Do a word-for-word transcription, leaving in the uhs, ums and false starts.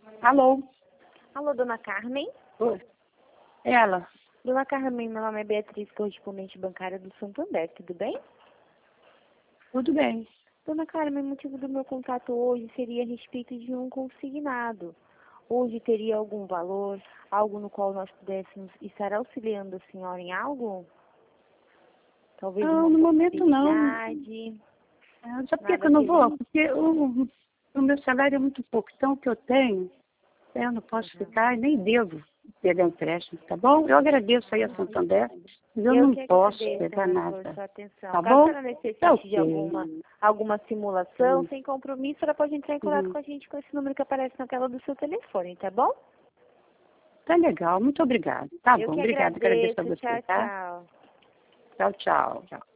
Alô? Alô, dona Carmen? Oi. Ela? Dona Carmen, meu nome é Beatriz, correspondente bancária do Santander, tudo bem? Tudo bem. Dona Carmen, o motivo do meu contato hoje seria a respeito de um consignado. Hoje teria algum valor, algo no qual nós pudéssemos estar auxiliando a senhora em algo? Talvez Não, uma no momento não. possibilidade? Ah, Sabe por que Nada que eu não vou? feliz? Porque o, o meu salário é muito pouco. Então, o que eu tenho, eu não posso Uhum. ficar e nem devo pegar empréstimo, tá bom? Eu agradeço aí a Santander, mas eu, Eu não que posso agradeço, pegar senhora, por nada. sua atenção. Tá Caso a bom? senhora Tá necessite de ok. alguma, alguma simulação, Hum, sem compromisso, ela pode entrar em contato hum. com a gente com esse número que aparece na tela do seu telefone, tá bom? Tá legal, muito obrigada. Tá Eu bom, que obrigada. Agradeço a agradeço. você, Tchau, tá? tchau. Tchau, tchau. Tchau.